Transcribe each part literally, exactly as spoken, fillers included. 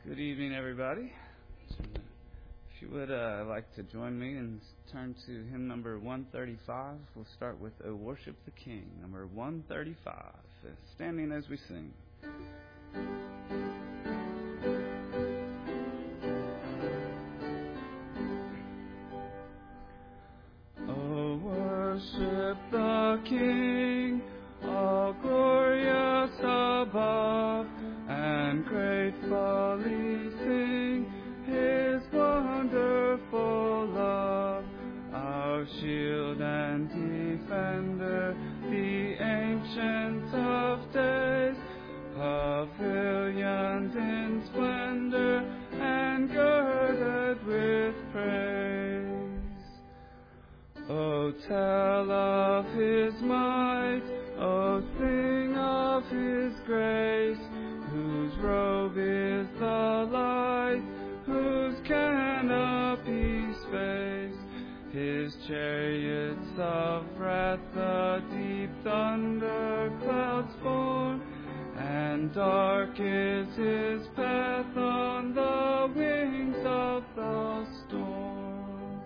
Good evening, everybody. If you would uh, like to join me and turn to hymn number one thirty-five, we'll start with O Worship the King, number one thirty-five, standing as we sing. O worship the King, all glorious above, and gratefully sing His wonderful love. Our shield and defender, the Ancient of Days, pavilioned in splendor and girded with praise. O tell of His might, O sing of His grace, whose robe is the light, whose canopy space, His chariots of wrath the deep thunder clouds form, and dark is His path on the wings of the storm.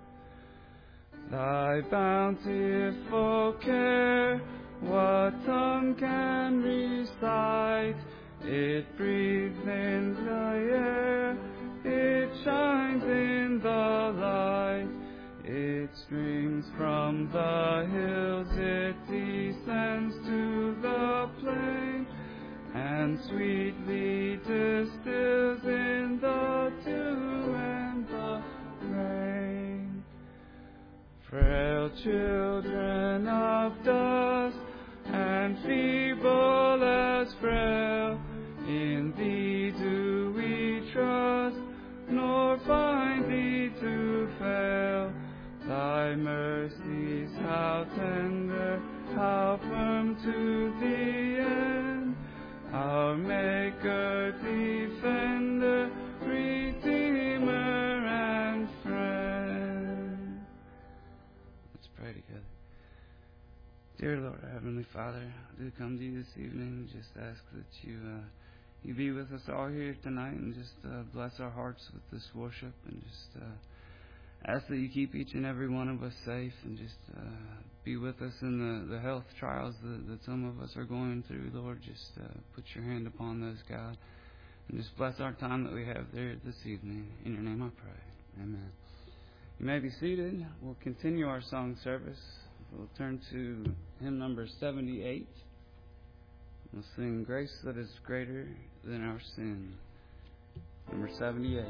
Thy bountiful care, what tongue can recite? It breathes in the air, it shines in the light, it streams from the hills, it descends to the plain, and sweetly distills in the dew and the rain. Frail children of dust, and feeble as frail, in Thee do we trust, nor find Thee to fail. Thy mercies how tender, how firm to the end, our Maker, Defender, Redeemer, and Friend. Let's pray together. Dear Lord, our Heavenly Father, I do come to you this evening, just ask that you uh, you be with us all here tonight, and just uh, bless our hearts with this worship, and just uh, ask that you keep each and every one of us safe, and just uh, be with us in the, the health trials that, that some of us are going through, Lord. Just uh, put your hand upon those, God, and just bless our time that we have there this evening. In your name I pray. Amen. You may be seated. We'll continue our song service. We'll turn to hymn number seventy-eight. We'll sing Grace That Is Greater Than Our Sin. Number seventy-eight.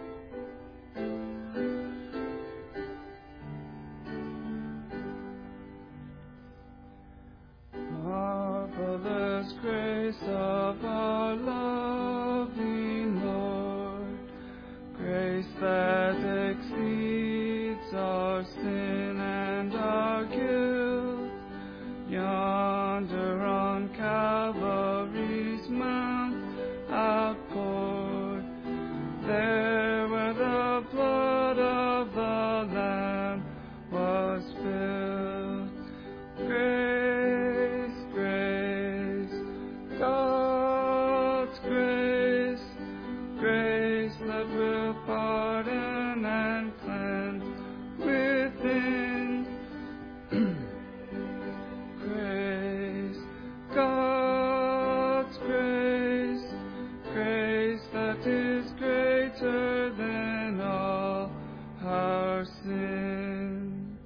Marvelous grace of our loving Lord, grace that exceeds our sin and our guilt, yonder on Calvary's mount outpoured, there where the blood of the Lamb was spilled. Grace, grace, God's grace, grace that will pardon and cleanse within. Grace, God's grace, grace that is greater than all our sin.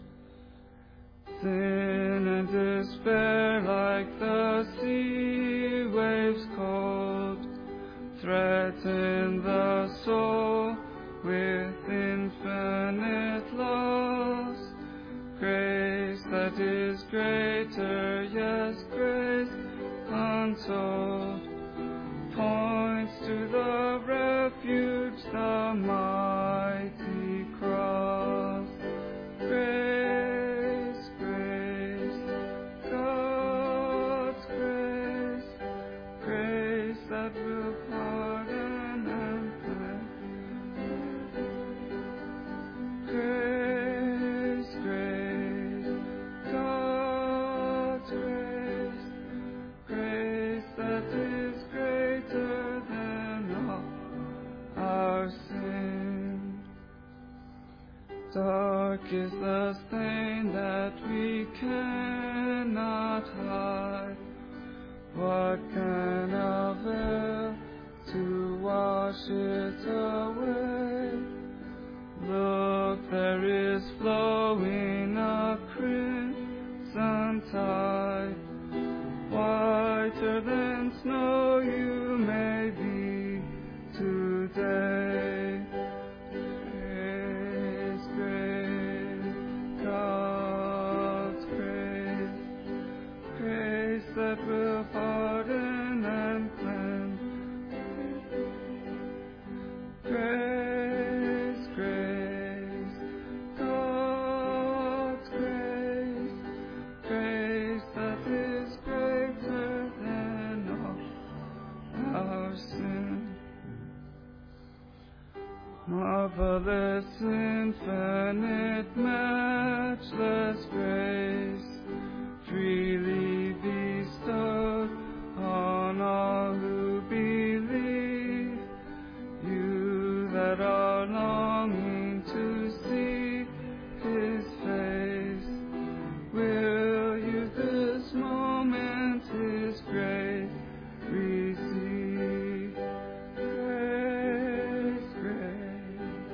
Sin and despair like the sea waves cold threaten the soul with infinite loss. Grace that is greater, yes, grace untold, points to the refuge, the mighty cross. Grace, grace, God's grace, grace that will pardon and cleanse. Grace, grace, God's grace, grace that is greater than all Dark is the stain that we cannot hide. What can avail to wash it away? Look, there is flowing a crimson tide. Whiter than snow you may be today. Grace, grace, God's grace, grace that will pardon and cleanse. Grace, grace, God's grace, grace that is greater than all our sin. Marvelous, infinite, matchless grace, freely bestowed on all who believe. You that are longing to see His face, will you this moment His grace receive? Grace, grace,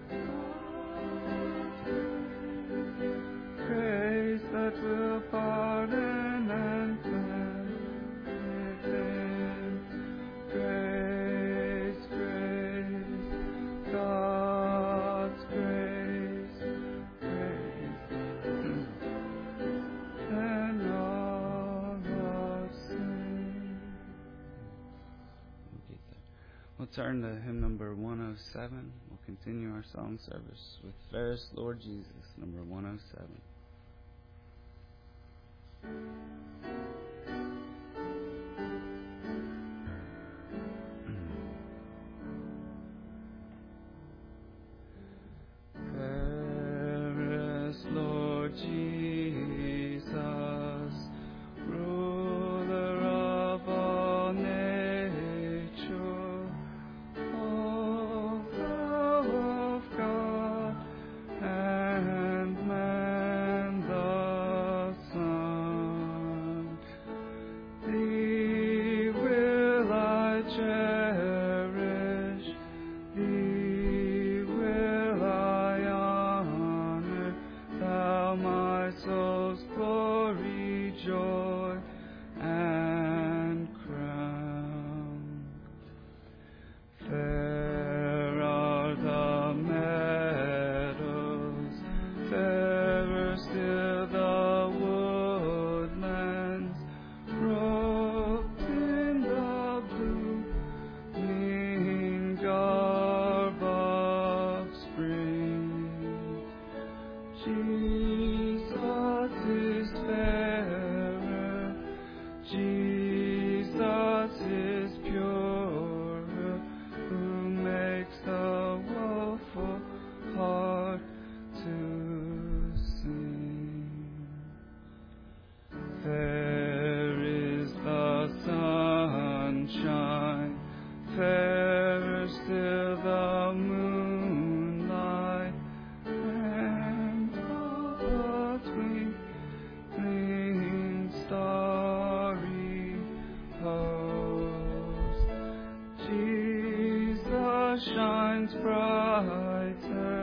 grace that will pardon and cleanse within. Grace, grace, God's grace, grace, and all our sin. We'll get there. We'll turn to hymn number one oh seven. We'll continue our song service with Fairest Lord Jesus, number one oh seven. Fairest Lord Jesus, ruler of all nature, O thou of God and man the Son, thee will I cherish, thee will I honor, thou my soul's glory, joy, and crown. Fair are the meadows, fairer still the woodlands, robed in the blooming garb of spring. Jesus is fairer, Jesus is purer, who makes the woeful heart to sing. Fair is the sunshine, fairer still the moonlight, and all the twinkling starry host. Jesus shines brighter,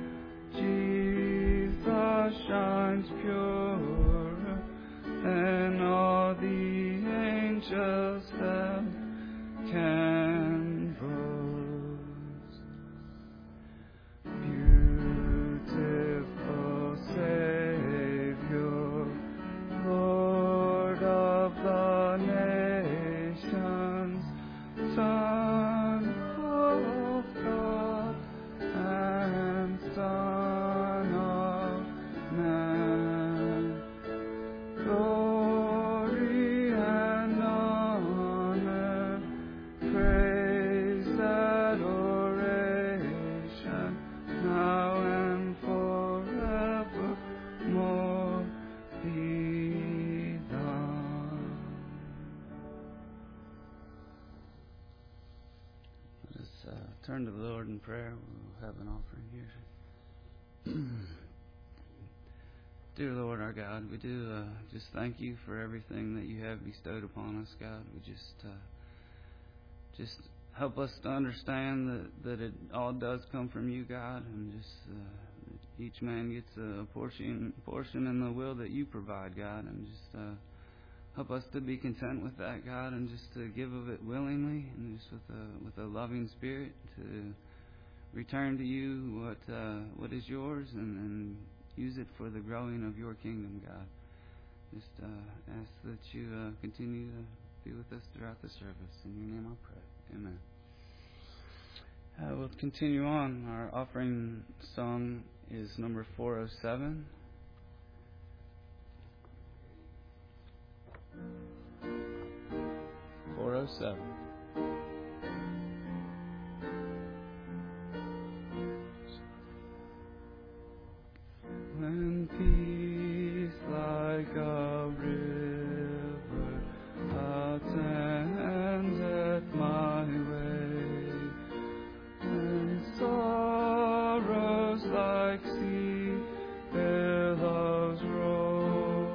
Jesus shines purer than all the angels held can boast. Beautiful Savior, Lord of the nations, Son of God and Son of Man, glory and honor, praise, adoration, now and forevermore be thine. Let us uh, turn to the Lord in prayer. We'll have an offering here. Dear Lord, our God, we do uh, just thank you for everything that you have bestowed upon us, God. We just uh, just help us to understand that, that it all does come from you, God, and just uh, each man gets a portion portion in the will that you provide, God, and just uh, help us to be content with that, God, and just to give of it willingly, and just with a with a loving spirit to return to you what uh, what is yours, and, and use it for the growing of your kingdom, God. Just uh, ask that you uh, continue to be with us throughout the service. In your name I pray. Amen. Uh, we'll continue on. Our offering song is number four oh seven. four oh seven. When peace like a river attendeth my way, when sorrows like sea billows roll,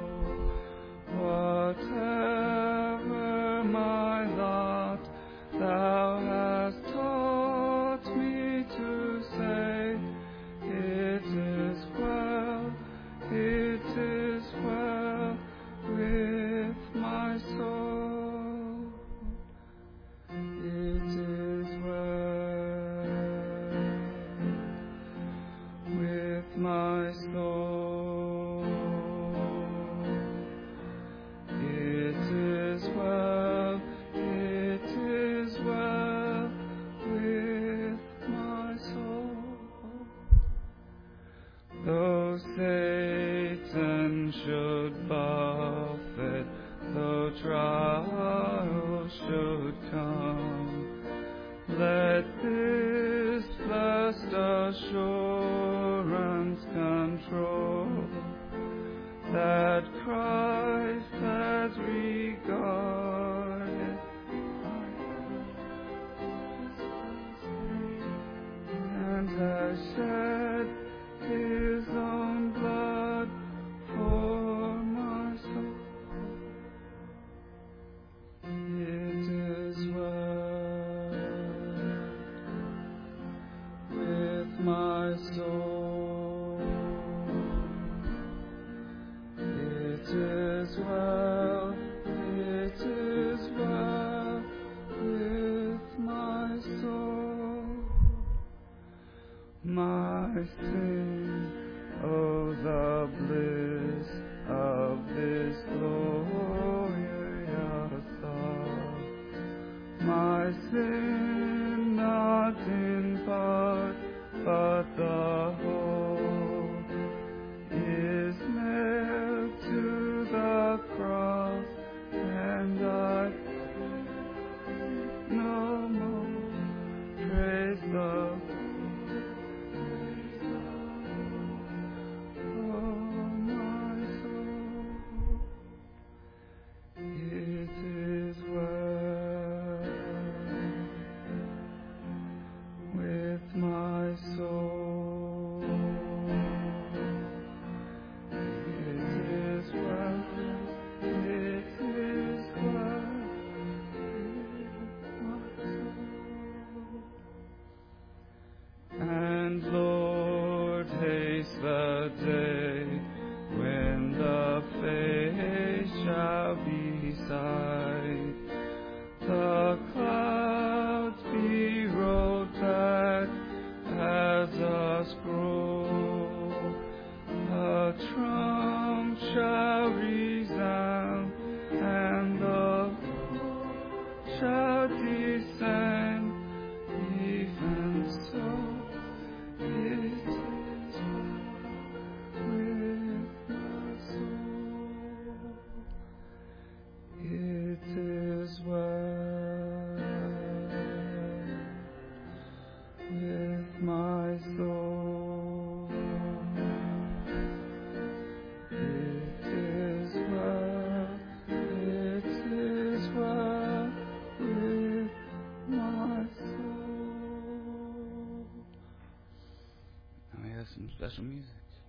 whatever my lot, thou hast taught me to say, it is well, it is well with my soul. It is well with my soul. It is well, it is well with my soul. Though Satan should buffet, though trials should come, let this blessed assurance control, that Christ has regarded and has shed His own blood for my soul. It is well with my soul. It is well, it is well with my soul. My sin, oh the bliss of this glorious thought. My sin not in part, but the whole, is nailed to the cross, and I no more praise the some special music.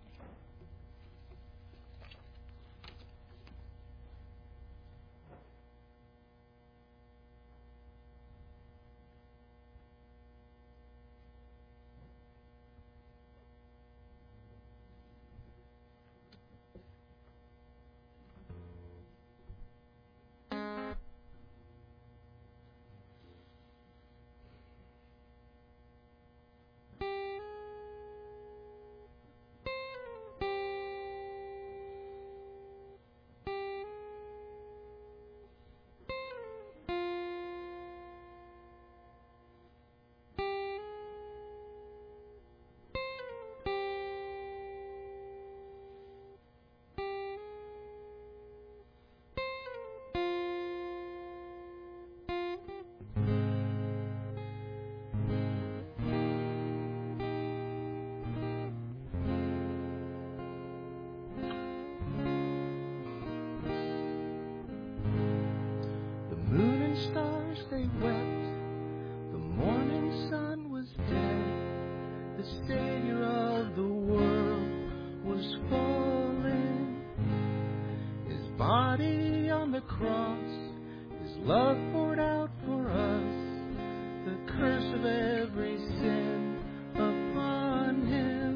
Stars they wept, the morning sun was dead, the Savior of the world was fallen. His body on the cross, His love poured out for us, the curse of every sin upon Him.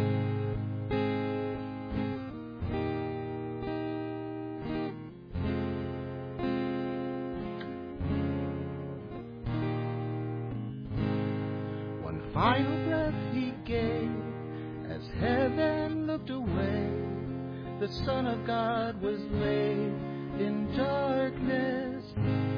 Final breath He gave as heaven looked away. The Son of God was laid in darkness,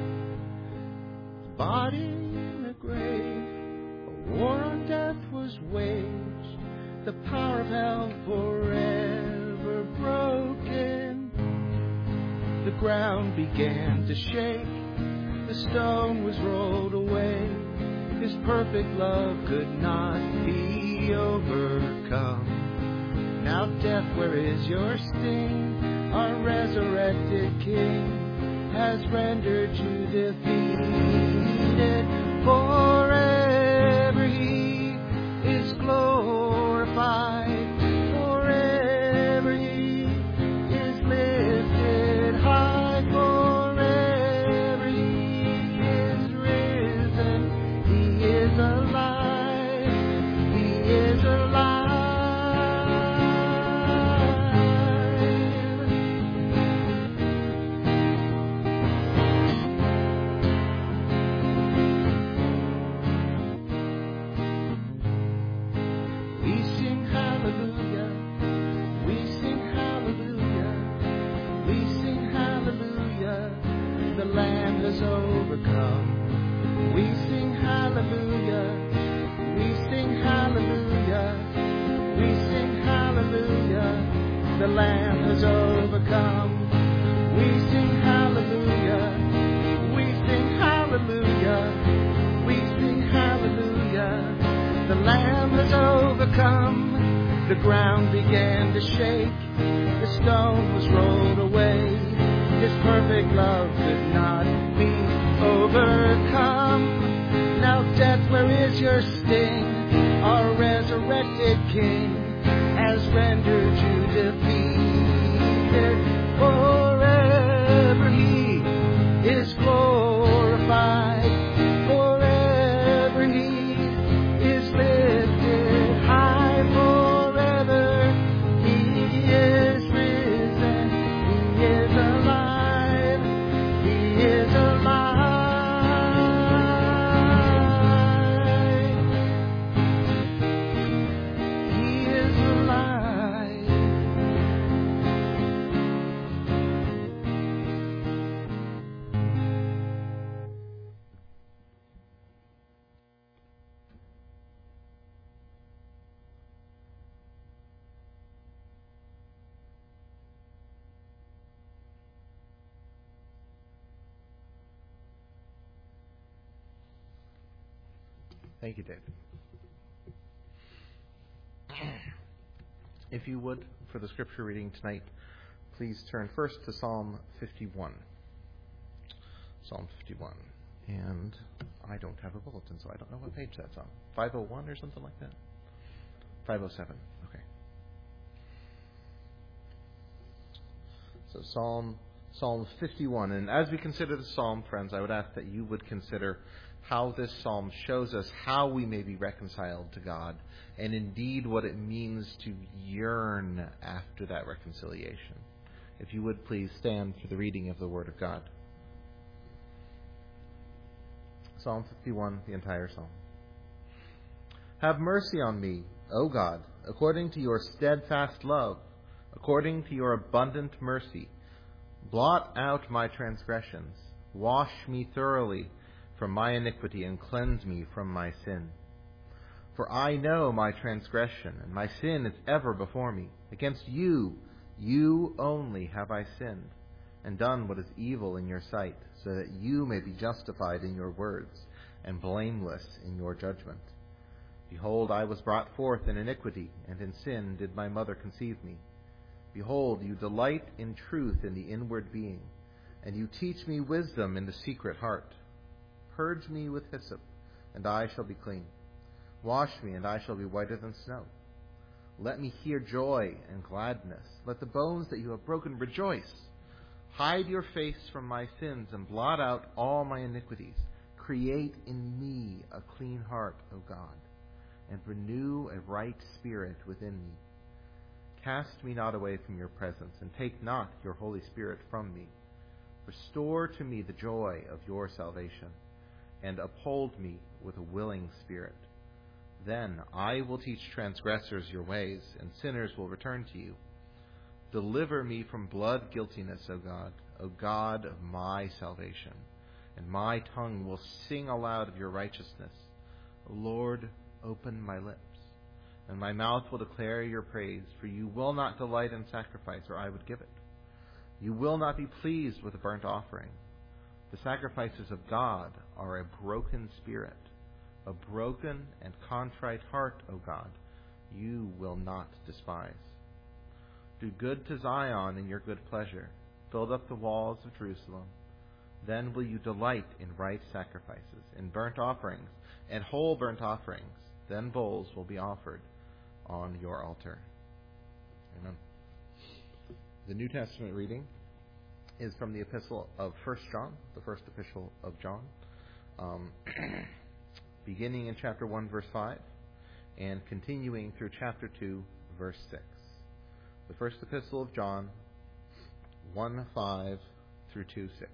His body in the grave. A war on death was waged, the power of hell forever broken. The ground began to shake, the stone was rolled away. His perfect love could not be overcome. Now death, where is your sting? Our resurrected King has rendered you defeated. Forever He is glorified. Forever He is lifted high. Forever He is risen. He is alive, He is alive. We sing hallelujah, we sing hallelujah, we sing hallelujah, the Lamb has overcome. We sing hallelujah, we sing hallelujah, we sing hallelujah, the Lamb has overcome. We sing hallelujah, we sing hallelujah, we sing hallelujah, the Lamb has overcome. The ground began to shake, the stone was rolled away. His perfect love could not be overcome. Now death, where is your sting? Our resurrected King has rendered you defeated. Forever He is glorified. Forever He is lifted high. Forever He is risen. He is alive. He is alive. Thank you, David. If you would, for the scripture reading tonight, please turn first to Psalm fifty-one. Psalm fifty-one. And I don't have a bulletin, so I don't know what page that's on. five oh one or something like that? five oh seven. Okay. So Psalm Psalm fifty-one. And as we consider the psalm, friends, I would ask that you would consider how this psalm shows us how we may be reconciled to God, and indeed what it means to yearn after that reconciliation. If you would please stand for the reading of the Word of God. Psalm fifty-one, the entire psalm. Have mercy on me, O God, according to your steadfast love, according to your abundant mercy. Blot out my transgressions. Wash me thoroughly from my iniquity and cleanse me from my sin. For I know my transgression, and my sin is ever before me. Against you, you only have I sinned, and done what is evil in your sight, so that you may be justified in your words, and blameless in your judgment. Behold, I was brought forth in iniquity, and in sin did my mother conceive me. Behold, you delight in truth in the inward being, and you teach me wisdom in the secret heart. Purge me with hyssop, and I shall be clean. Wash me, and I shall be whiter than snow. Let me hear joy and gladness. Let the bones that you have broken rejoice. Hide your face from my sins, and blot out all my iniquities. Create in me a clean heart, O God, and renew a right spirit within me. Cast me not away from your presence, and take not your Holy Spirit from me. Restore to me the joy of your salvation, and uphold me with a willing spirit. Then I will teach transgressors your ways, and sinners will return to you. Deliver me from blood guiltiness, O God, O God of my salvation, and my tongue will sing aloud of your righteousness. O Lord, open my lips, and my mouth will declare your praise, for you will not delight in sacrifice, or I would give it. You will not be pleased with a burnt offering. The sacrifices of God are a broken spirit, a broken and contrite heart, O God, you will not despise. Do good to Zion in your good pleasure. Build up the walls of Jerusalem. Then will you delight in right sacrifices, in burnt offerings, and whole burnt offerings. Then bulls will be offered on your altar. Amen. The New Testament reading is from the epistle of First John, the first epistle of John, um, beginning in chapter one, verse five, and continuing through chapter two, verse six. The first epistle of John, one five through two six.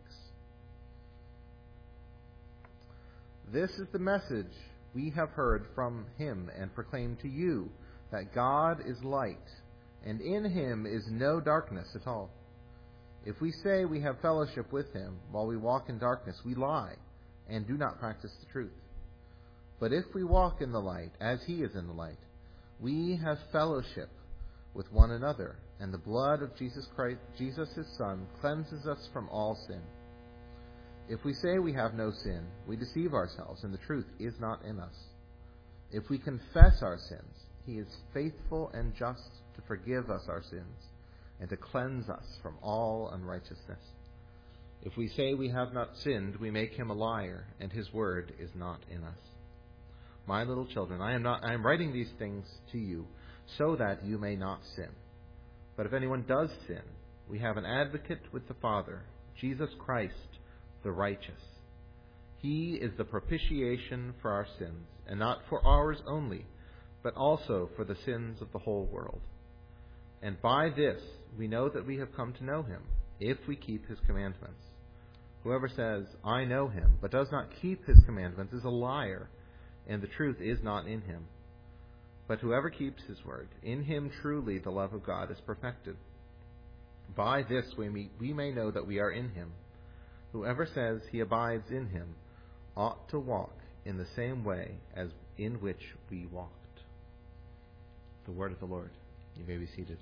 This is the message we have heard from him and proclaimed to you, that God is light, and in him is no darkness at all. If we say we have fellowship with him while we walk in darkness, we lie and do not practice the truth. But if we walk in the light, as he is in the light, we have fellowship with one another, and the blood of Jesus Christ, Jesus his Son, cleanses us from all sin. If we say we have no sin, we deceive ourselves, and the truth is not in us. If we confess our sins, he is faithful and just to forgive us our sins and to cleanse us from all unrighteousness. If we say we have not sinned, we make him a liar, and his word is not in us. My little children, I am not I am writing these things to you so that you may not sin. But if anyone does sin, we have an advocate with the Father, Jesus Christ, the righteous. He is the propitiation for our sins, and not for ours only, but also for the sins of the whole world. And by this we know that we have come to know him, if we keep his commandments. Whoever says, I know him, but does not keep his commandments is a liar, and the truth is not in him. But whoever keeps his word, in him truly the love of God is perfected. By this we may, we may know that we are in him. Whoever says he abides in him ought to walk in the same way as in which we walked. The word of the Lord. You may be seated.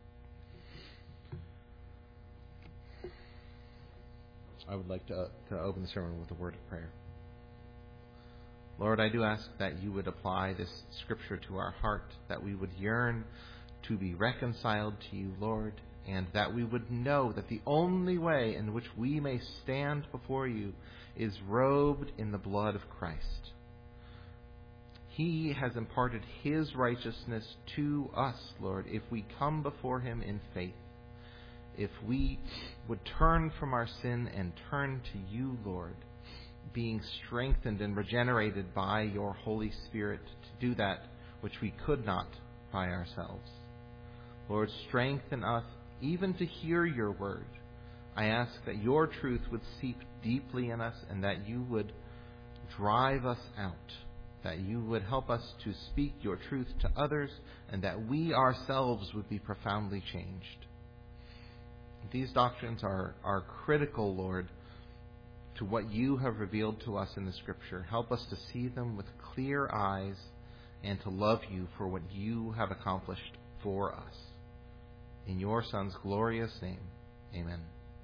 I would like to, to open the sermon with a word of prayer. Lord, I do ask that you would apply this scripture to our heart, that we would yearn to be reconciled to you, Lord, and that we would know that the only way in which we may stand before you is robed in the blood of Christ. He has imparted His righteousness to us, Lord, if we come before Him in faith. If we would turn from our sin and turn to You, Lord, being strengthened and regenerated by Your Holy Spirit to do that which we could not by ourselves. Lord, strengthen us even to hear Your word. I ask that Your truth would seep deeply in us and that You would drive us out, that You would help us to speak Your truth to others, and that we ourselves would be profoundly changed. These doctrines are, are critical, Lord, to what You have revealed to us in the Scripture. Help us to see them with clear eyes and to love You for what You have accomplished for us. In Your Son's glorious name, amen.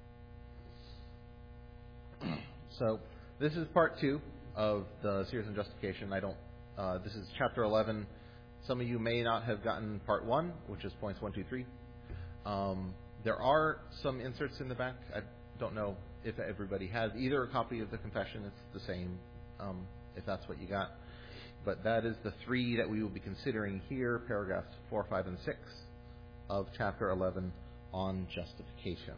So, this is part two of the series on justification. I don't. Uh, this is chapter eleven. Some of you may not have gotten part one, which is points one, two, three. Um, there are some inserts in the back. I don't know if everybody has either a copy of the confession. It's the same, um, if that's what you got. But that is the three that we will be considering here, paragraphs four, five, and six of chapter eleven on justification.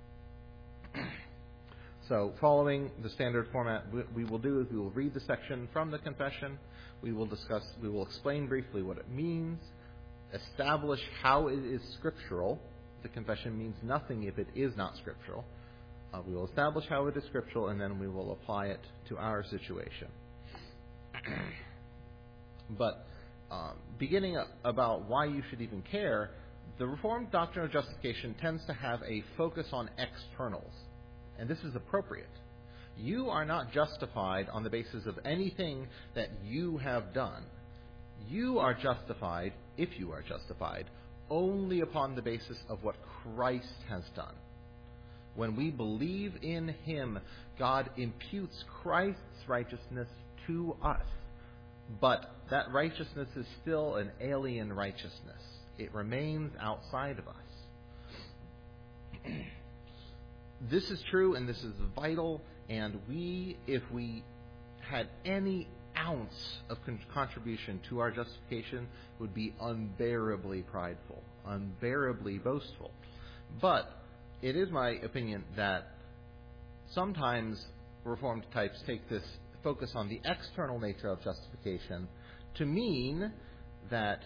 So, following the standard format, we will do is we will read the section from the confession. We will discuss, we will explain briefly what it means, establish how it is scriptural. The confession means nothing if it is not scriptural. Uh, we will establish how it is scriptural, and then we will apply it to our situation. But um, beginning about why you should even care, the Reformed doctrine of justification tends to have a focus on externals. And this is appropriate. You are not justified on the basis of anything that you have done. You are justified, if you are justified, only upon the basis of what Christ has done. When we believe in Him, God imputes Christ's righteousness to us. But that righteousness is still an alien righteousness. It remains outside of us. This is true and this is vital, and we, if we had any ounce of con- contribution to our justification, would be unbearably prideful, unbearably boastful. But it is my opinion that sometimes Reformed types take this focus on the external nature of justification to mean that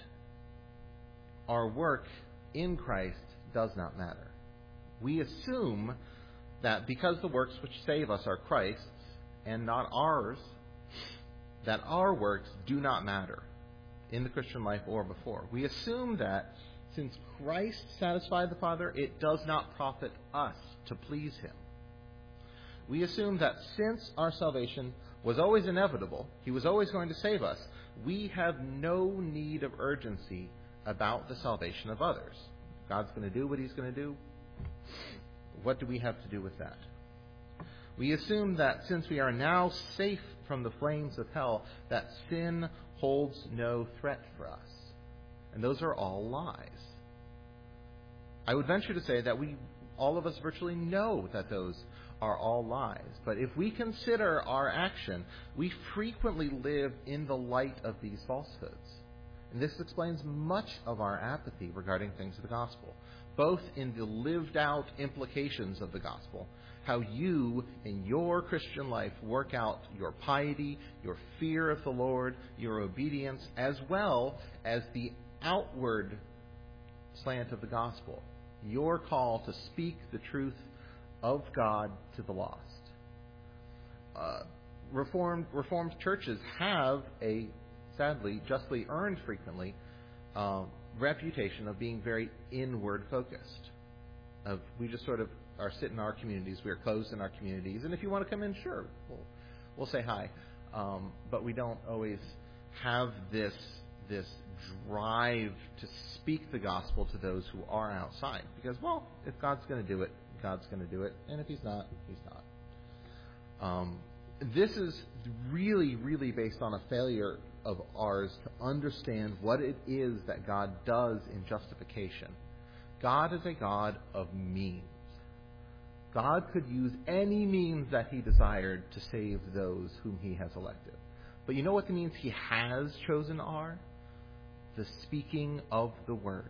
our work in Christ does not matter. We assume that because the works which save us are Christ's and not ours, that our works do not matter in the Christian life or before. We assume that since Christ satisfied the Father, it does not profit us to please Him. We assume that since our salvation was always inevitable, He was always going to save us, we have no need of urgency about the salvation of others. God's going to do what He's going to do. What do we have to do with that? We assume that since we are now safe from the flames of hell, that sin holds no threat for us. And those are all lies. I would venture to say that we, all of us virtually know that those are all lies. But if we consider our action, we frequently live in the light of these falsehoods. And this explains much of our apathy regarding things of the gospel, both in the lived out implications of the gospel, how you in your Christian life work out your piety, your fear of the Lord, your obedience, as well as the outward slant of the gospel, your call to speak the truth of God to the lost. Uh, Reformed, Reformed churches have a, sadly, justly earned frequently, uh, reputation of being very inward focused. Of we just sort of are sit in our communities, we are closed in our communities, and if you want to come in, sure, we'll, we'll say hi. Um, but we don't always have this this drive to speak the gospel to those who are outside. Because, well, if God's going to do it, God's going to do it, and if He's not, He's not. Um, this is really, really based on a failure of ours to understand what it is that God does in justification. God is a God of means. God could use any means that He desired to save those whom He has elected. But you know what the means he has chosen are? The speaking of the word.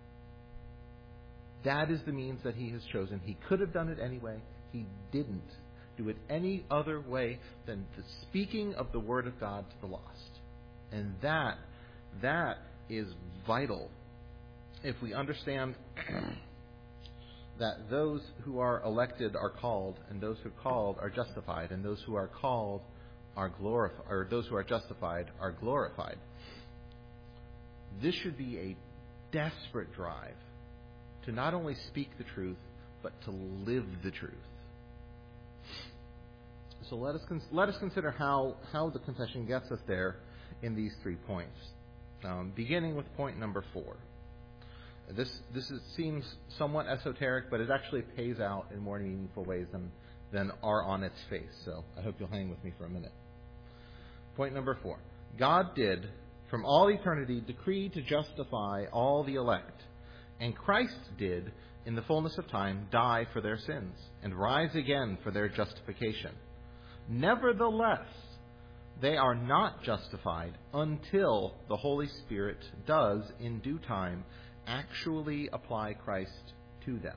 That is the means that he has chosen. He could have done it anyway. He didn't do it any other way than the speaking of the word of God to the lost. And that, that is vital if we understand that those who are elected are called, and those who are called are justified, and those who are called are glorified, or those who are justified are glorified. This should be a desperate drive to not only speak the truth, but to live the truth. So let us cons- let us consider how, how the confession gets us there in these three points. Um, beginning with point number four. This this is, seems somewhat esoteric, but it actually pays out in more meaningful ways than, than are on its face. So I hope you'll hang with me for a minute. Point number four. God did, from all eternity, decree to justify all the elect. And Christ did, in the fullness of time, die for their sins and rise again for their justification. Nevertheless, they are not justified until the Holy Spirit does, in due time, actually apply Christ to them.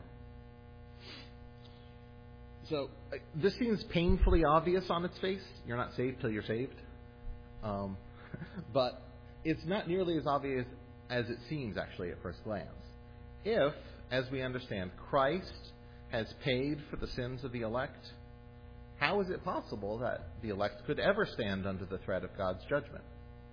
So, uh, this seems painfully obvious on its face. You're not saved till you're saved. Um, but it's not nearly as obvious as it seems, actually, at first glance. If, as we understand, Christ has paid for the sins of the elect, how is it possible that the elect could ever stand under the threat of God's judgment?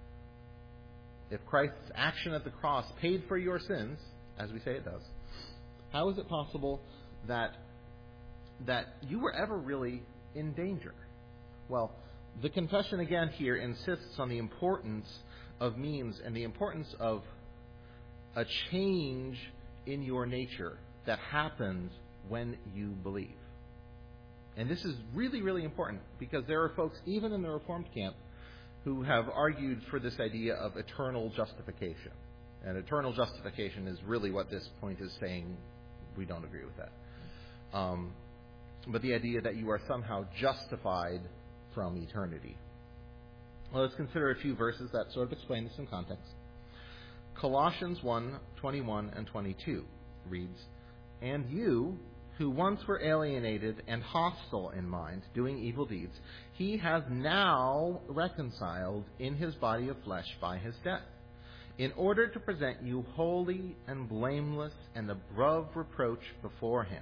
If Christ's action at the cross paid for your sins, as we say it does, how is it possible that that you were ever really in danger? Well, the confession again here insists on the importance of means and the importance of a change in your nature that happens when you believe. And this is really, really important because there are folks, even in the Reformed camp, who have argued for this idea of eternal justification. And eternal justification is really what this point is saying. We don't agree with that. Um, but the idea that you are somehow justified from eternity. Well, let's consider a few verses that sort of explain this in context. Colossians one, twenty-one and twenty-two reads, "And you, who once were alienated and hostile in mind, doing evil deeds, he has now reconciled in his body of flesh by his death, in order to present you holy and blameless and above reproach before him."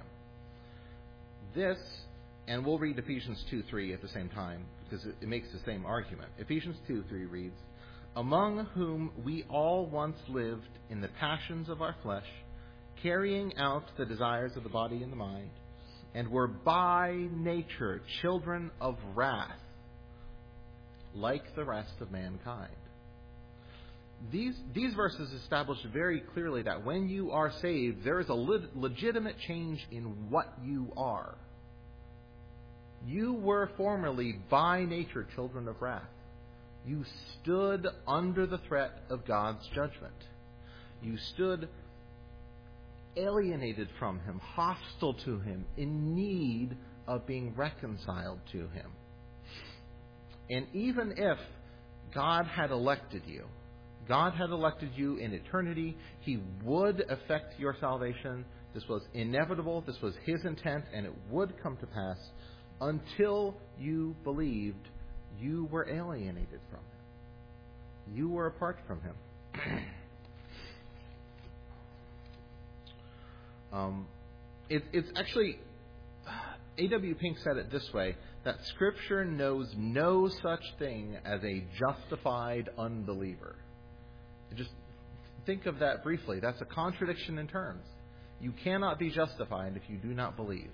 This, and we'll read Ephesians two three at the same time, because it, it makes the same argument. Ephesians two three reads, "Among whom we all once lived in the passions of our flesh, carrying out the desires of the body and the mind, and were by nature children of wrath, like the rest of mankind." These, these verses establish very clearly that when you are saved, there is a le- legitimate change in what you are. You were formerly by nature children of wrath. You stood under the threat of God's judgment. You stood alienated from him, hostile to him, in need of being reconciled to him. And even if God had elected you, God had elected you in eternity, he would effect your salvation. This was inevitable, this was his intent, and it would come to pass. Until you believed, you were alienated from him. You were apart from him. Um, it, it's actually, A W Pink said it this way, that Scripture knows no such thing as a justified unbeliever. Just think of that briefly. That's a contradiction in terms. You cannot be justified if you do not believe.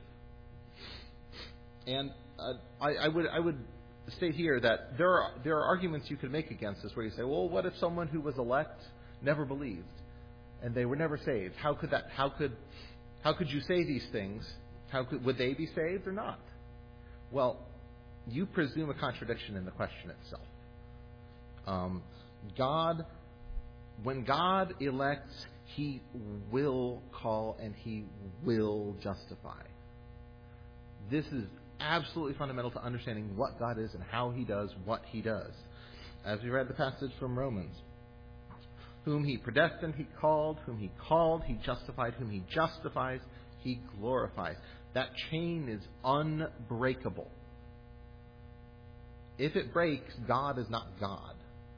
And uh, I, I would I would state here that there are there are arguments you could make against this, where you say, well, what if someone who was elect never believed? And they were never saved. How could that? How could, how could you say these things? How could, would they be saved or not? Well, you presume a contradiction in the question itself. Um, God, when God elects, he will call and he will justify. This is absolutely fundamental to understanding what God is and how he does what he does. as we read the passage from Romans. Whom he predestined, he called. Whom he called, he justified. Whom he justifies, he glorifies. That chain is unbreakable. If it breaks, God is not God.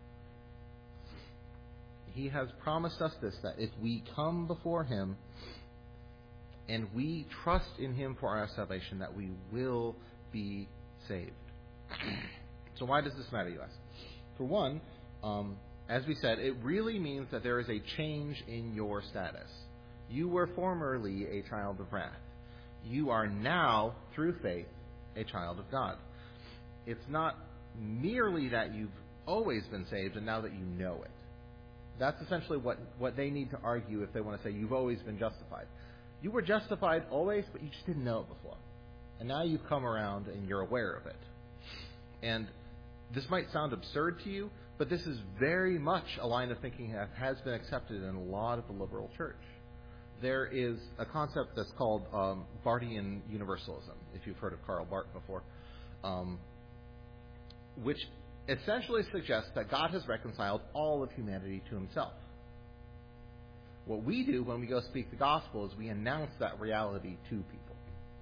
He has promised us this, that if we come before him and we trust in him for our salvation, that we will be saved. So why does this matter, you ask? For one, um, as we said, it really means that there is a change in your status. You were formerly a child of wrath. You are now, through faith, a child of God. It's not merely that you've always been saved and now that you know it. That's essentially what, what they need to argue if they want to say you've always been justified. You were justified always, but you just didn't know it before. And now you've come around and you're aware of it. And this might sound absurd to you, but this is very much a line of thinking that has been accepted in a lot of the liberal church. There is a concept that's called um, Barthian universalism, if you've heard of Karl Barth before, um, which essentially suggests that God has reconciled all of humanity to himself. What we do when we go speak the gospel is we announce that reality to people.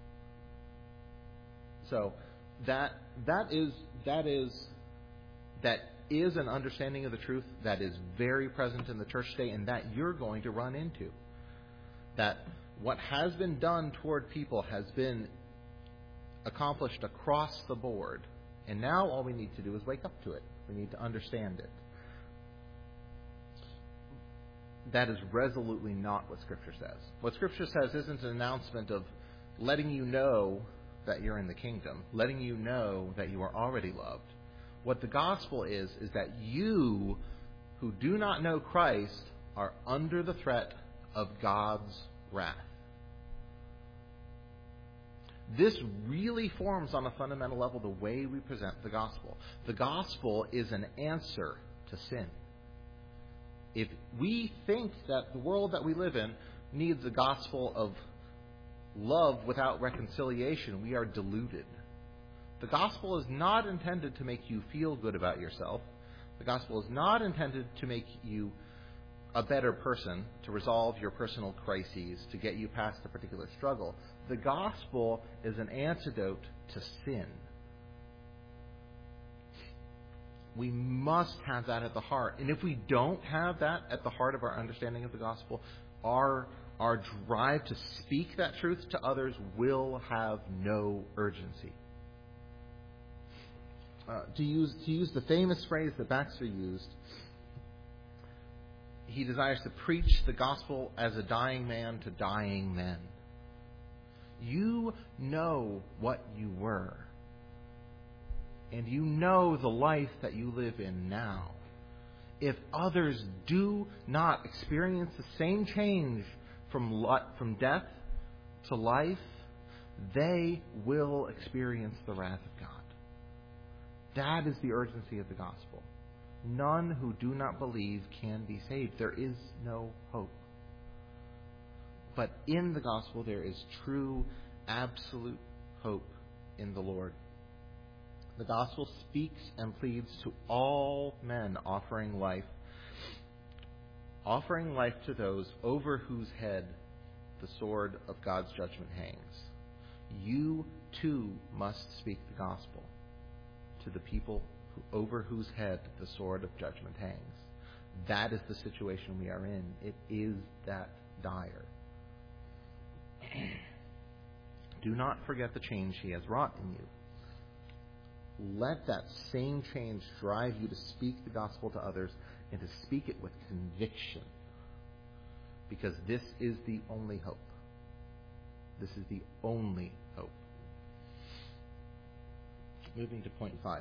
So that that is that is that is an understanding of the truth that is very present in the church today, and that you're going to run into. That what has been done toward people has been accomplished across the board. And now all we need to do is wake up to it. We need to understand it. That is resolutely not what Scripture says. What Scripture says isn't an announcement of letting you know that you're in the kingdom, letting you know that you are already loved. What the gospel is, is that you who do not know Christ are under the threat of God's wrath. This really forms on a fundamental level the way we present the gospel. The gospel is an answer to sin. If we think that the world that we live in needs a gospel of love without reconciliation, we are deluded. The gospel is not intended to make you feel good about yourself. The gospel is not intended to make you a better person, to resolve your personal crises, to get you past a particular struggle. The gospel is an antidote to sin. We must have that at the heart. And if we don't have that at the heart of our understanding of the gospel, our, our drive to speak that truth to others will have no urgency. Uh, to use to use the famous phrase that Baxter used, he desires to preach the gospel as a dying man to dying men. You know what you were. And you know the life that you live in now. If others do not experience the same change from from death to life, they will experience the wrath of God. That is the urgency of the gospel. None who do not believe can be saved. There is no hope. But in the gospel there is true, absolute hope in the Lord. The gospel speaks and pleads to all men offering life, offering life to those over whose head the sword of God's judgment hangs. You too must speak the gospel to the people who, over whose head the sword of judgment hangs. That is the situation we are in. It is that dire. Do not forget the change he has wrought in you. Let that same change drive you to speak the gospel to others and to speak it with conviction. Because this is the only hope. This is the only hope. Moving to point five.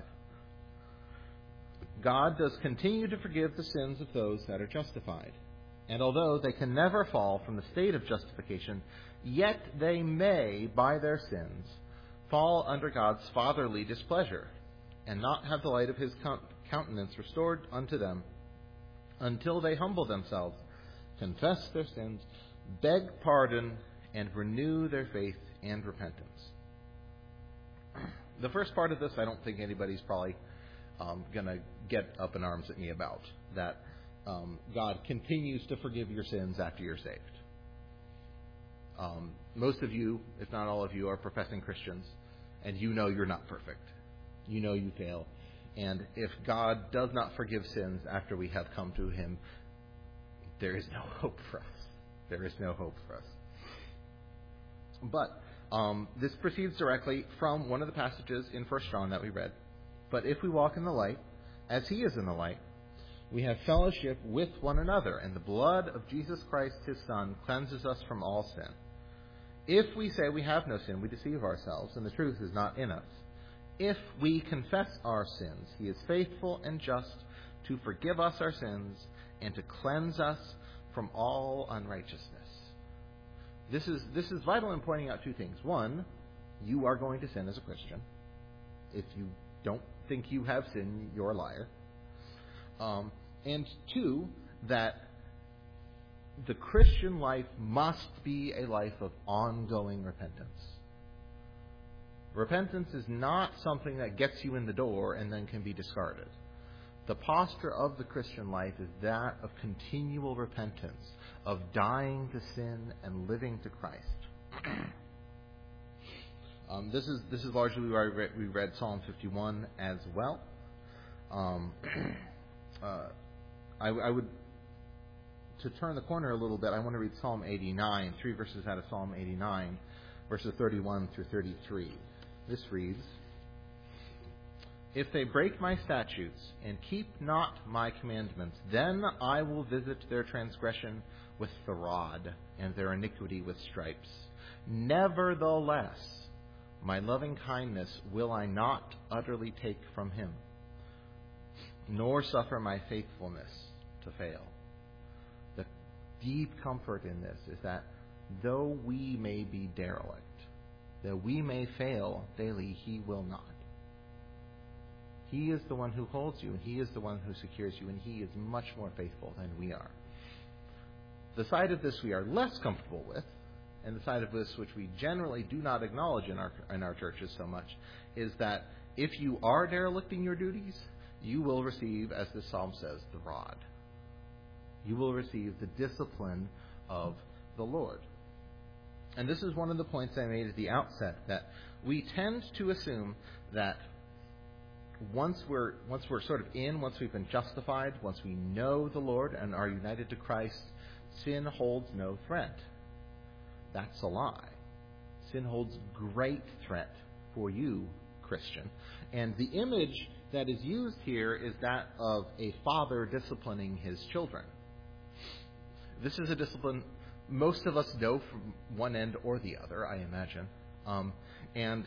God does continue to forgive the sins of those that are justified. And although they can never fall from the state of justification, yet they may, by their sins, fall under God's fatherly displeasure, and not have the light of his countenance restored unto them, until they humble themselves, confess their sins, beg pardon, and renew their faith and repentance. The first part of this, I don't think anybody's probably um, going to get up in arms at me about. That um, God continues to forgive your sins after you're saved. Um, most of you, if not all of you, are professing Christians, and you know you're not perfect. You know you fail. And if God does not forgive sins after we have come to Him, there is no hope for us. There is no hope for us. But um, this proceeds directly from one of the passages in First John that we read. But if we walk in the light, as He is in the light, we have fellowship with one another, and the blood of Jesus Christ, His Son, cleanses us from all sin. If we say we have no sin, we deceive ourselves, and the truth is not in us. If we confess our sins, He is faithful and just to forgive us our sins and to cleanse us from all unrighteousness. This is this is vital in pointing out two things. One, you are going to sin as a Christian. If you don't think you have sin, you're a liar. Um, and two, that the Christian life must be a life of ongoing repentance. Repentance is not something that gets you in the door and then can be discarded. The posture of the Christian life is that of continual repentance, of dying to sin and living to Christ. um, this is this is largely where I read, we read Psalm fifty-one as well. Um, uh, I, I would, to turn the corner a little bit, I want to read Psalm eighty-nine, three verses out of Psalm eighty-nine, verses thirty-one through thirty-three. This reads, "If they break my statutes and keep not my commandments, then I will visit their transgression with the rod and their iniquity with stripes. Nevertheless, my loving kindness will I not utterly take from him, nor suffer my faithfulness to fail." The deep comfort in this is that though we may be derelict, though we may fail daily, He will not. He is the one who holds you, and He is the one who secures you, and He is much more faithful than we are. The side of this we are less comfortable with, and the side of this which we generally do not acknowledge in our in our churches so much, is that if you are derelict in your duties, you will receive, as this psalm says, the rod. You will receive the discipline of the Lord. And this is one of the points I made at the outset, that we tend to assume that once we're once we're sort of in, once we've been justified, once we know the Lord and are united to Christ, sin holds no threat. That's a lie. Sin holds great threat for you, Christian. And the image that is used here is that of a father disciplining his children. This is a discipline most of us know from one end or the other, I imagine. Um, and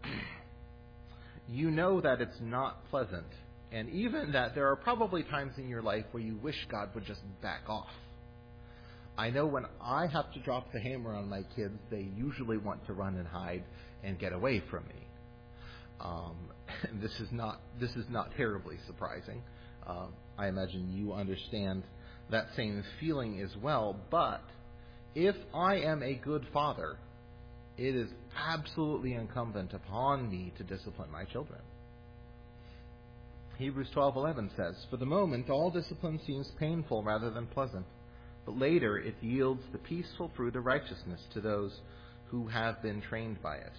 you know that it's not pleasant. And even that there are probably times in your life where you wish God would just back off. I know when I have to drop the hammer on my kids, they usually want to run and hide and get away from me. Um, and this is not this is not terribly surprising. Uh, I imagine you understand that same feeling as well. But if I am a good father, it is absolutely incumbent upon me to discipline my children. Hebrews twelve eleven says, "For the moment all discipline seems painful rather than pleasant, but later it yields the peaceful fruit of righteousness to those who have been trained by it."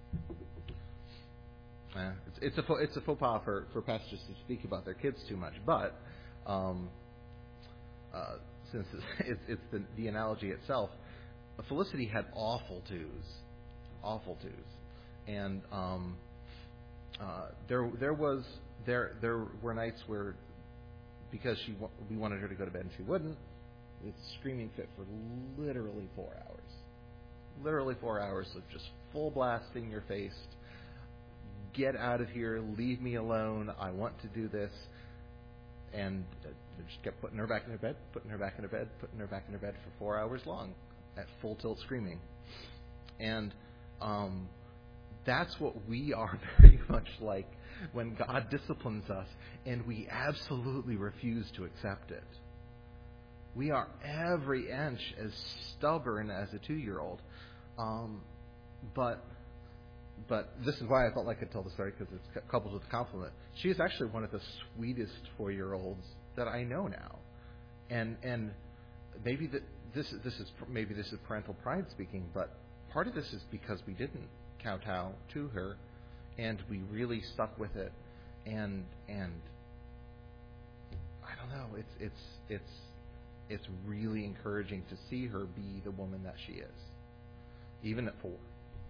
Uh, it's, it's, a, it's a faux pas for, for pastors to speak about their kids too much, but um, uh, since it's, it's the, the analogy itself, Felicity had awful twos, awful twos, and um, uh, there there was there there were nights where, because she we wanted her to go to bed and she wouldn't, it's screaming fit for literally four hours, literally four hours of just full blast in your face. Get out of here, leave me alone, I want to do this. And they just kept putting her back in her bed, putting her back in her bed, putting her back in her bed for four hours long at full tilt screaming. And um, that's what we are very much like when God disciplines us and we absolutely refuse to accept it. We are every inch as stubborn as a two-year-old. Um, but but this is why I felt like I could tell the story, because it's coupled with a compliment. She is actually one of the sweetest four-year-olds that I know now, and and maybe that this this is maybe this is parental pride speaking, but part of this is because we didn't kowtow to her, and we really stuck with it, and and I don't know, it's it's it's it's really encouraging to see her be the woman that she is, even at four.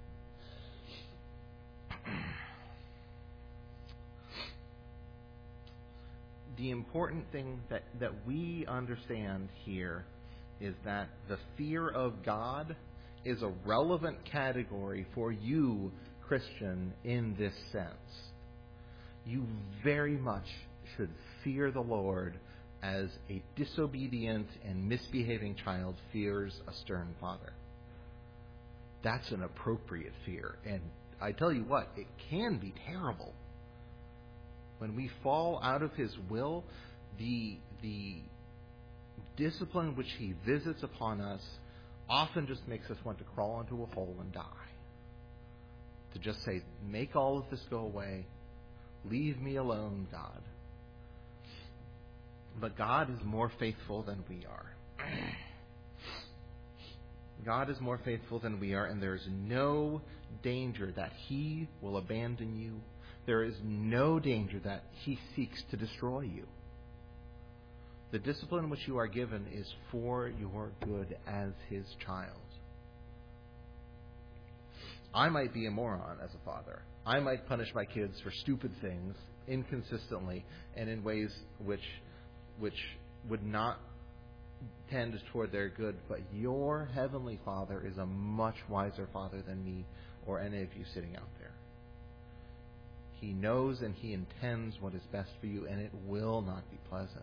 The important thing that, that we understand here is that the fear of God is a relevant category for you, Christian, in this sense. You very much should fear the Lord as a disobedient and misbehaving child fears a stern father. That's an appropriate fear. And I tell you what, it can be terrible. When we fall out of His will, the the discipline which He visits upon us often just makes us want to crawl into a hole and die. To just say, make all of this go away. Leave me alone, God. But God is more faithful than we are. God is more faithful than we are, and there is no danger that He will abandon you. There is no danger that He seeks to destroy you. The discipline which you are given is for your good as His child. I might be a moron as a father. I might punish my kids for stupid things inconsistently and in ways which which would not tend toward their good, but your Heavenly Father is a much wiser Father than me or any of you sitting out there. He knows and He intends what is best for you, and it will not be pleasant.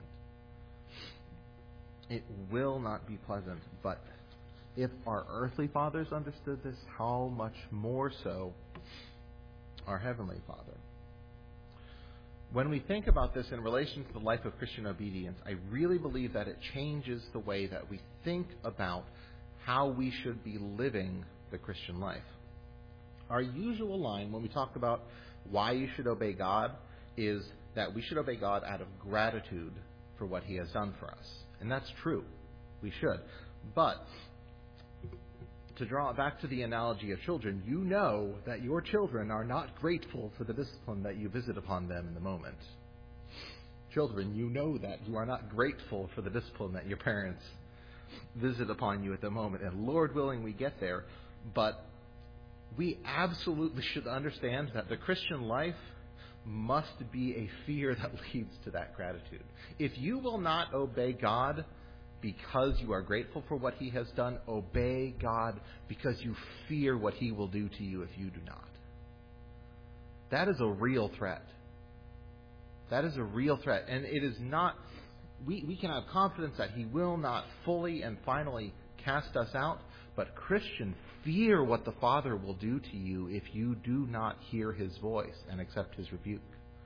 It will not be pleasant, but if our earthly fathers understood this, how much more so our Heavenly Father. When we think about this in relation to the life of Christian obedience, I really believe that it changes the way that we think about how we should be living the Christian life. Our usual line when we talk about why you should obey God is that we should obey God out of gratitude for what He has done for us. And that's true. We should. But to draw it back to the analogy of children, you know that your children are not grateful for the discipline that you visit upon them in the moment. Children, you know that you are not grateful for the discipline that your parents visit upon you at the moment. And Lord willing, we get there. But we absolutely should understand that the Christian life must be a fear that leads to that gratitude. If you will not obey God because you are grateful for what He has done, obey God because you fear what He will do to you if you do not. That is a real threat. That is a real threat. And it is not, we, we can have confidence that He will not fully and finally cast us out, but Christian, fear what the Father will do to you if you do not hear His voice and accept His rebuke.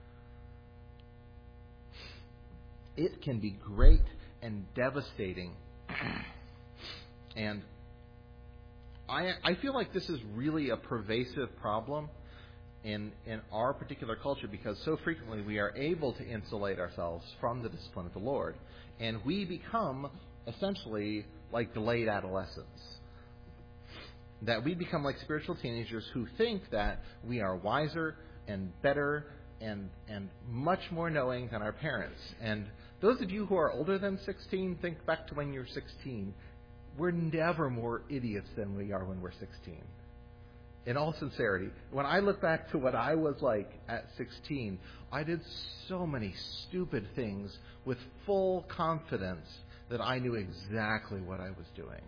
It can be great and devastating. And I I feel like this is really a pervasive problem in in our particular culture, because so frequently we are able to insulate ourselves from the discipline of the Lord, and we become essentially like delayed adolescents. That we become like spiritual teenagers who think that we are wiser and better and and much more knowing than our parents. And those of you who are older than sixteen, think back to when you're sixteen. We're never more idiots than we are when we're sixteen. In all sincerity, when I look back to what I was like at sixteen, I did so many stupid things with full confidence that I knew exactly what I was doing.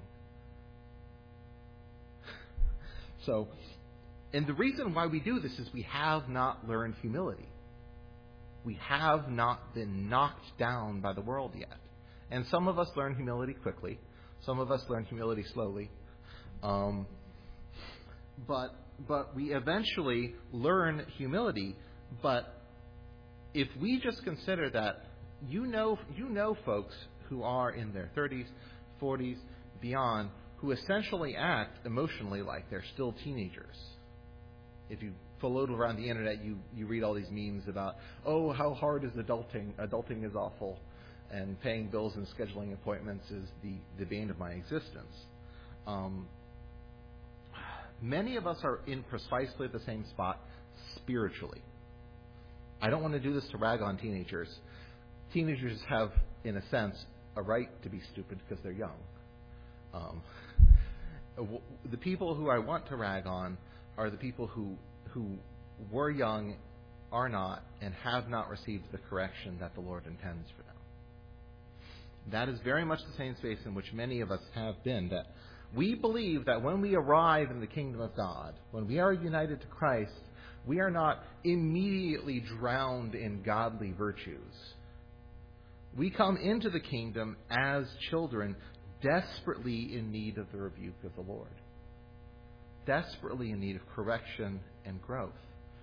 So, and the reason why we do this is we have not learned humility. We have not been knocked down by the world yet. And some of us learn humility quickly. Some of us learn humility slowly. Um, but but we eventually learn humility. But if we just consider that, you know, you know folks who are in their thirties, forties, beyond, who essentially act emotionally like they're still teenagers. if you float around the internet, you, you read all these memes about, oh, how hard is adulting? Adulting is awful. And paying bills and scheduling appointments is the, the bane of my existence. Um, many of us are in precisely the same spot spiritually. I don't want to do this to rag on teenagers. Teenagers have, in a sense, a right to be stupid because they're young. Um, the people who I want to rag on are the people who who were young, are not, and have not received the correction that the Lord intends for them. That is very much the same space in which many of us have been, that we believe that when we arrive in the kingdom of God, when we are united to Christ, we are not immediately drowned in godly virtues. We come into the kingdom as children, desperately in need of the rebuke of the Lord, desperately in need of correction and growth.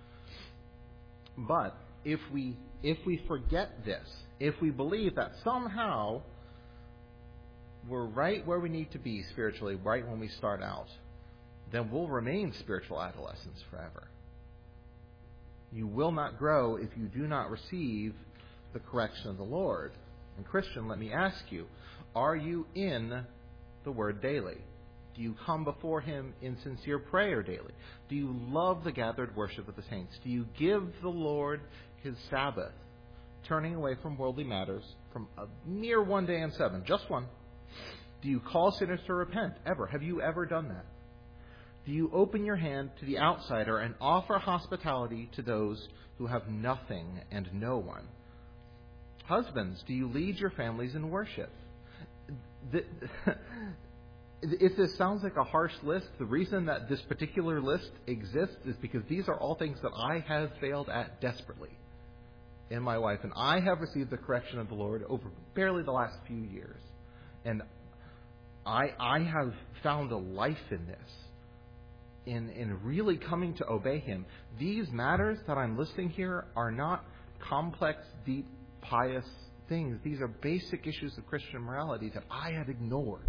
But if we if we forget this, if we believe that somehow we're right where we need to be spiritually, right when we start out, then we'll remain spiritual adolescents forever. You will not grow if you do not receive the correction of the Lord. And Christian, let me ask you, are you in the Word daily? Do you come before Him in sincere prayer daily? Do you love the gathered worship of the saints? Do you give the Lord His Sabbath, turning away from worldly matters, from a mere one day in seven, just one? Do you call sinners to repent? Ever? Have you ever done that? Do you open your hand to the outsider and offer hospitality to those who have nothing and no one? Husbands, do you lead your families in worship? The, if this sounds like a harsh list, the reason that this particular list exists is because these are all things that I have failed at desperately in my wife. And I have received the correction of the Lord over barely the last few years. And I, I have found a life in this. In, in really coming to obey Him. These matters that I'm listing here are not complex, deep, pious things. These are basic issues of Christian morality that I had ignored.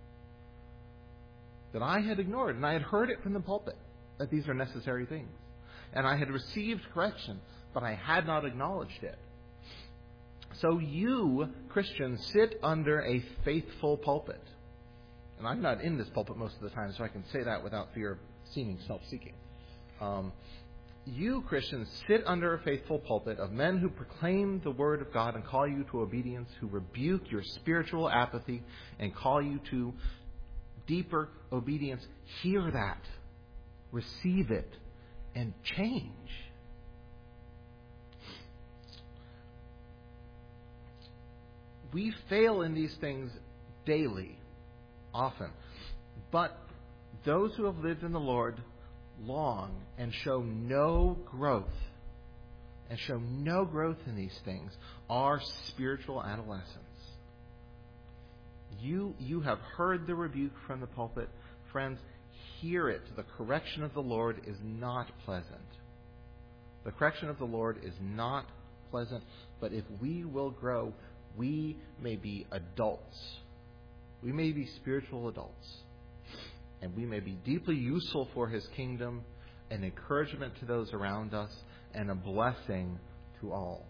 That I had ignored. And I had heard it from the pulpit that these are necessary things. And I had received correction, but I had not acknowledged it. So you, Christians, sit under a faithful pulpit. And I'm not in this pulpit most of the time, so I can say that without fear of seeming self-seeking. Um, you, Christians, sit under a faithful pulpit of men who proclaim the Word of God and call you to obedience, who rebuke your spiritual apathy and call you to deeper obedience. Hear that. Receive it. And change. We fail in these things daily, often. But those who have lived in the Lord long and show no growth, and show no growth in these things, are spiritual adolescents. You, you have heard the rebuke from the pulpit. Friends, hear it. The correction of the Lord is not pleasant. The correction of the Lord is not pleasant, but if we will grow, we may be adults. We may be spiritual adults. And we may be deeply useful for His kingdom, an encouragement to those around us, and a blessing to all.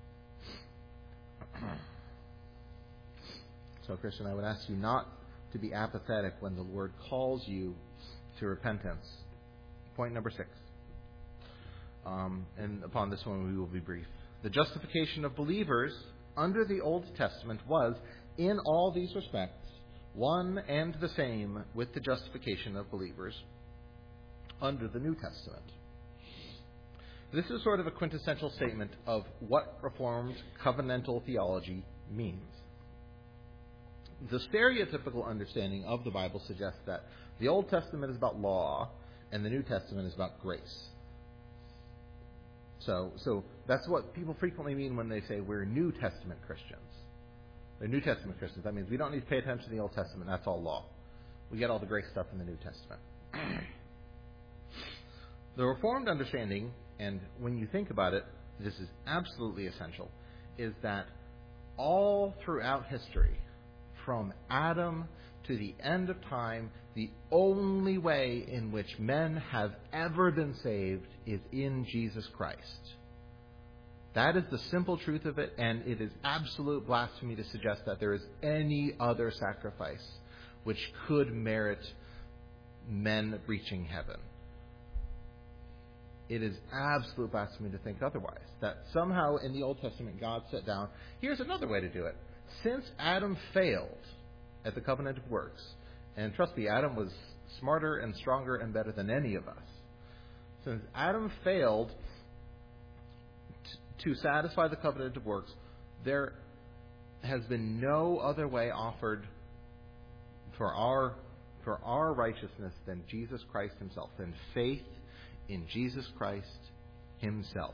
So, Christian, I would ask you not to be apathetic when the Lord calls you to repentance. Point number six. Um, and upon this one we will be brief. The justification of believers under the Old Testament was, in all these respects, one and the same with the justification of believers under the New Testament. This is sort of a quintessential statement of what Reformed covenantal theology means. The stereotypical understanding of the Bible suggests that the Old Testament is about law and the New Testament is about grace. So, so that's what people frequently mean when they say we're New Testament Christians. They're New Testament Christians. That means we don't need to pay attention to the Old Testament. That's all law. We get all the grace stuff in the New Testament. The Reformed understanding, and when you think about it, this is absolutely essential, is that all throughout history, from Adam to the end of time, the only way in which men have ever been saved is in Jesus Christ. That is the simple truth of it, and it is absolute blasphemy to suggest that there is any other sacrifice which could merit men reaching heaven. It is absolute blasphemy to think otherwise. That somehow in the Old Testament God set down, here's another way to do it. Since Adam failed at the covenant of works, and trust me, Adam was smarter and stronger and better than any of us. Since Adam failed to satisfy the covenant of works, there has been no other way offered for our for our righteousness than Jesus Christ himself, than faith in Jesus Christ himself.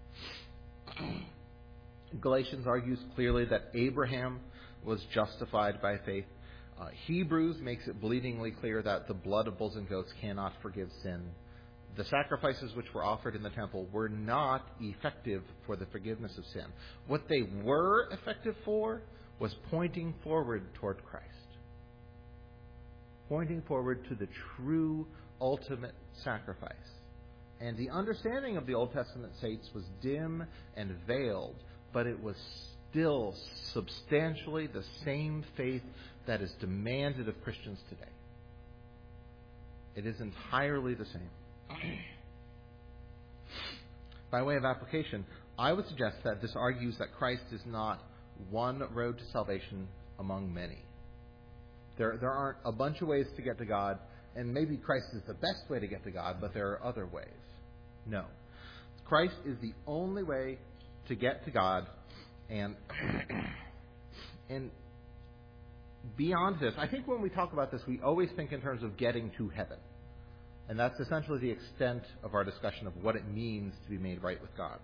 Galatians argues clearly that Abraham was justified by faith. Uh, Hebrews makes it bleedingly clear that the blood of bulls and goats cannot forgive sin. The sacrifices which were offered in the temple were not effective for the forgiveness of sin. What they were effective for was pointing forward toward Christ. Pointing forward to the true ultimate sacrifice. And the understanding of the Old Testament saints was dim and veiled, but it was still substantially the same faith that is demanded of Christians today. It is entirely the same. By way of application, I would suggest that this argues that Christ is not one road to salvation among many. There, there aren't a bunch of ways to get to God, and maybe Christ is the best way to get to God, but there are other ways. No. Christ is the only way to get to God, and and beyond this, I think when we talk about this, we always think in terms of getting to heaven. And that's essentially the extent of our discussion of what it means to be made right with God.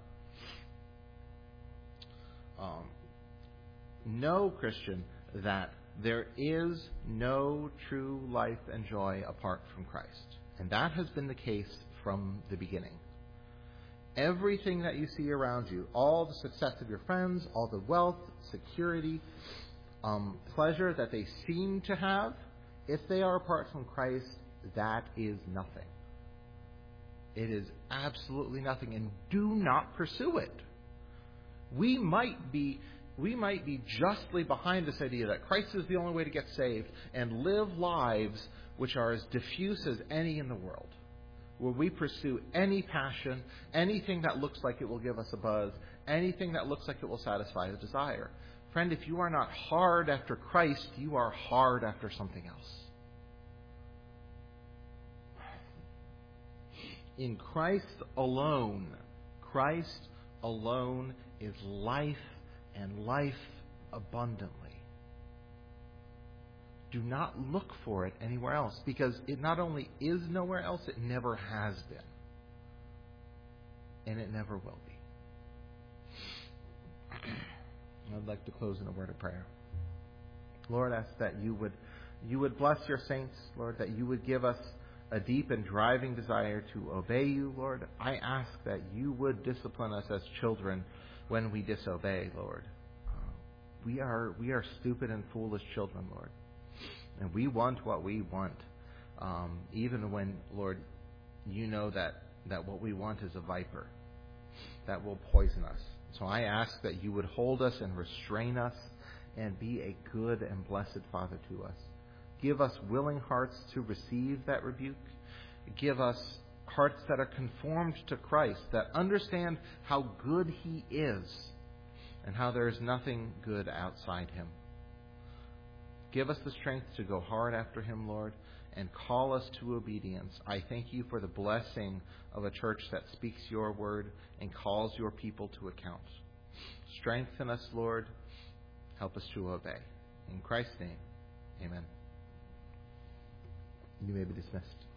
Um, know, Christian, that there is no true life and joy apart from Christ. And that has been the case from the beginning. Everything that you see around you, all the success of your friends, all the wealth, security, um, pleasure that they seem to have, if they are apart from Christ, that is nothing. It is absolutely nothing, and do not pursue it. We might be we might be justly behind this idea that Christ is the only way to get saved and live lives which are as diffuse as any in the world, where we pursue any passion, anything that looks like it will give us a buzz, anything that looks like it will satisfy a desire. Friend, if you are not hard after Christ, you are hard after something else. In Christ alone, Christ alone is life, and life abundantly. Do not look for it anywhere else, because it not only is nowhere else, it never has been. And it never will be. I'd like to close in a word of prayer. Lord, I ask that you would you would bless your saints, Lord, that you would give us a deep and driving desire to obey you, Lord. I ask that you would discipline us as children when we disobey, Lord. Uh, we are we are stupid and foolish children, Lord. And we want what we want, um, even when, Lord, you know that, that what we want is a viper that will poison us. So I ask that you would hold us and restrain us and be a good and blessed Father to us. Give us willing hearts to receive that rebuke. Give us hearts that are conformed to Christ, that understand how good He is and how there is nothing good outside Him. Give us the strength to go hard after Him, Lord, and call us to obedience. I thank you for the blessing of a church that speaks your word and calls your people to account. Strengthen us, Lord. Help us to obey. In Christ's name, amen. You may be dismissed.